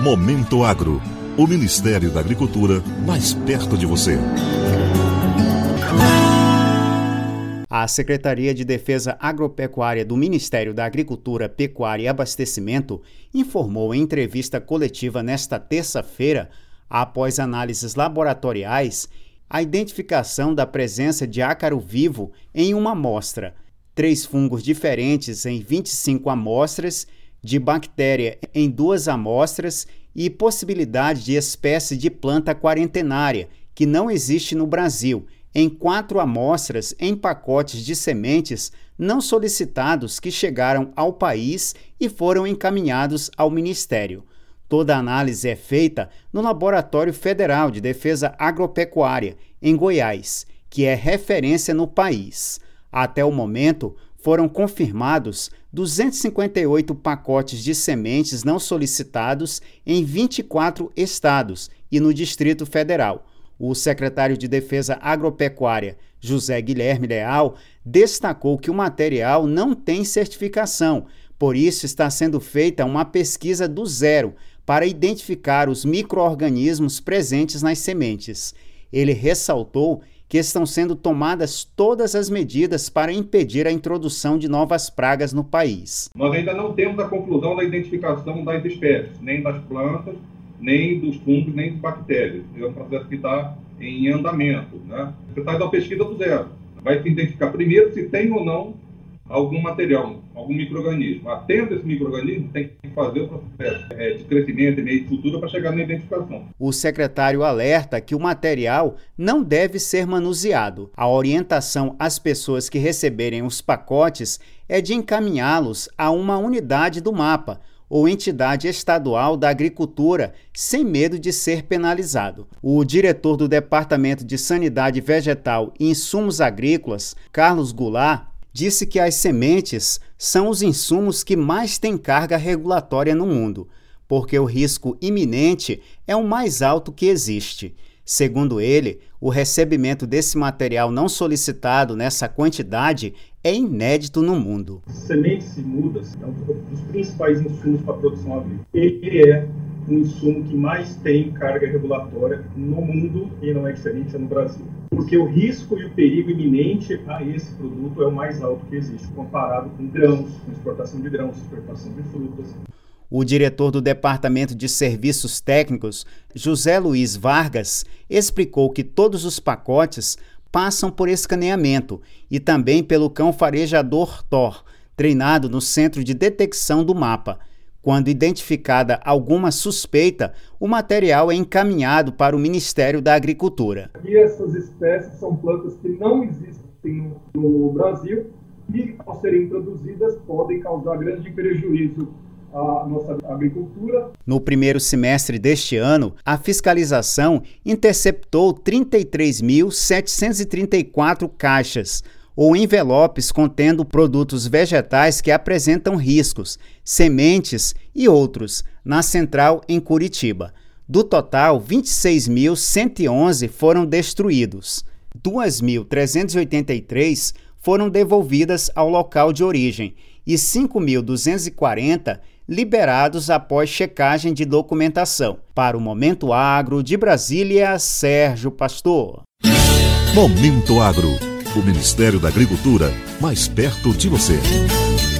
Momento Agro, o Ministério da Agricultura mais perto de você. A Secretaria de Defesa Agropecuária do Ministério da Agricultura, Pecuária e Abastecimento informou em entrevista coletiva nesta terça-feira, após análises laboratoriais, a identificação da presença de ácaro vivo em uma amostra, 3 fungos diferentes em 25 amostras, de bactéria em 2 amostras e possibilidade de espécie de planta quarentenária, que não existe no Brasil, em 4 amostras em pacotes de sementes não solicitados que chegaram ao país e foram encaminhados ao Ministério. Toda a análise é feita no Laboratório Federal de Defesa Agropecuária, em Goiás, que é referência no país. Até o momento, foram confirmados 258 pacotes de sementes não solicitados em 24 estados e no Distrito Federal. O secretário de Defesa Agropecuária, José Guilherme Leal, destacou que o material não tem certificação, por isso está sendo feita uma pesquisa do zero para identificar os micro-organismos presentes nas sementes. Ele ressaltou que estão sendo tomadas todas as medidas para impedir a introdução de novas pragas no país. Nós ainda não temos a conclusão da identificação das espécies, nem das plantas, nem dos fungos, nem das bactérias. É um processo que está em andamento, né? Você faz uma pesquisa do zero. Vai se identificar primeiro se tem ou não algum material, algum micro-organismo. Atendo esse micro-organismo, tem que fazer o processo de crescimento e meio de cultura para chegar na identificação. O secretário alerta que o material não deve ser manuseado. A orientação às pessoas que receberem os pacotes é de encaminhá-los a uma unidade do MAPA, ou entidade estadual da agricultura, sem medo de ser penalizado. O diretor do Departamento de Sanidade Vegetal e Insumos Agrícolas, Carlos Goulart, disse que as sementes são os insumos que mais têm carga regulatória no mundo, porque o risco iminente é o mais alto que existe. Segundo ele, o recebimento desse material não solicitado nessa quantidade é inédito no mundo. Sementes e mudas é um dos principais insumos para a produção agrícola. Ele é um insumo que mais tem carga regulatória no mundo e não é diferente no Brasil. Porque o risco e o perigo iminente a esse produto é o mais alto que existe, comparado com grãos, com exportação de grãos, exportação de frutas. O diretor do Departamento de Serviços Técnicos, José Luiz Vargas, explicou que todos os pacotes passam por escaneamento e também pelo cão farejador THOR, treinado no Centro de Detecção do MAPA. Quando identificada alguma suspeita, o material é encaminhado para o Ministério da Agricultura. E essas espécies são plantas que não existem no Brasil e, ao serem introduzidas, podem causar grande prejuízo à nossa agricultura. No primeiro semestre deste ano, a fiscalização interceptou 33.734 caixas, ou envelopes contendo produtos vegetais que apresentam riscos, sementes e outros, na central em Curitiba. Do total, 26.111 foram destruídos. 2.383 foram devolvidas ao local de origem e 5.240 liberados após checagem de documentação. Para o Momento Agro, de Brasília, Sérgio Pastor. Momento Agro, o Ministério da Agricultura mais perto de você.